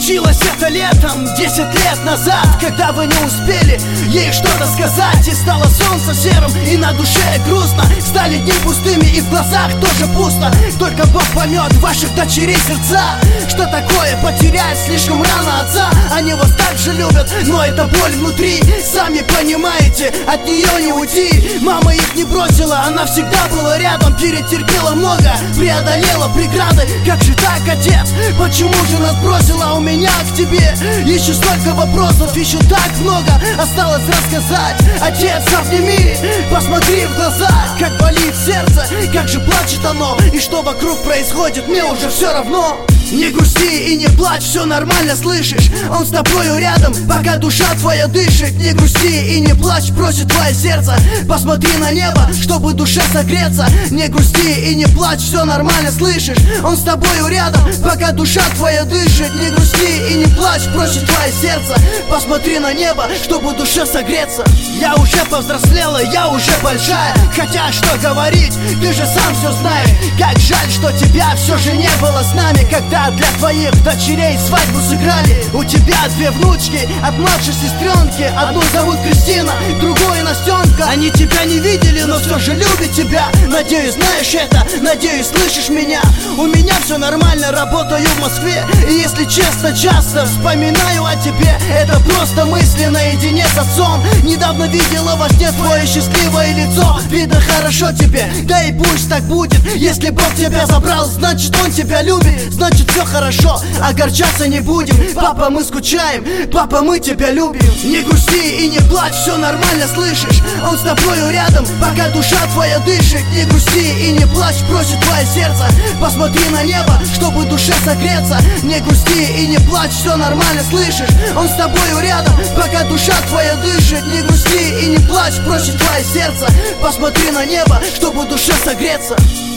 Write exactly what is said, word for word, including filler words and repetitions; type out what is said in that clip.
Случилось это летом, десять лет назад, когда вы не успели ей что-то сказать. И стало солнце серым, и на душе грустно. Стали дни пустыми, и в глазах тоже пусто. Только Бог поймет ваших дочерей сердца. Что такое потерять слишком рано отца? Они вас так же любят, но это боль внутри. Сами понимаете, от нее не уйти. Мама их не бросила, она всегда была рядом. Перетерпела много, преодолела преграды. Как же так, отец? Почему же нас бросила? У меня к тебе еще столько вопросов, еще так много осталось рассказать. Отец, обними, посмотри в глаза. Как болит сердце, как же плачет оно. И что вокруг происходит, мне уже все равно. Не грусти и не плачь, все нормально, слышишь? Он с тобою рядом, пока душа твоя дышит. Не грусти и не плачь, просит твое сердце. Посмотри на небо, чтобы душе согреться. Не грусти и не плачь, все нормально, слышишь? Он с тобою рядом, пока душа твоя дышит. Не грусти и не плачь, просит твое сердце. Посмотри на небо, чтобы душе согреться. Я уже повзрослела, я уже большая. Хотя что говорить, ты же сам все знаешь. Как жаль, что тебя все же не было с нами, когда для твоих дочерей свадьбу сыграли. У тебя две внучки от младшей сестренки. Одну зовут Кристина, другую Настенка. Они тебя не видели, но все же любят тебя. Надеюсь, знаешь это, надеюсь, слышишь меня. У меня все нормально, работаю в Москве. И если честно, часто вспоминаю о тебе. Это просто мысли наедине с отцом. Недавно видела во сне твое счастливое лицо. Видно, хорошо тебе, да и пусть так будет. Если Бог тебя забрал, значит Он тебя любит. Значит все хорошо, огорчаться не будем. Папа, мы скучаем, папа, мы тебя любим. Не грусти и не плачь, все нормально, слышишь? Он с тобою рядом, пока душа твоя дышит. Не грусти и не плачь, просит твое сердце. Посмотри на небо, чтобы душе согреться. Не грусти и не плачь, все нормально, слышишь? Он с тобою рядом, пока душа твоя дышит. Не грусти и не плачь, просит твое сердце. Посмотри на небо, чтобы душе согреться.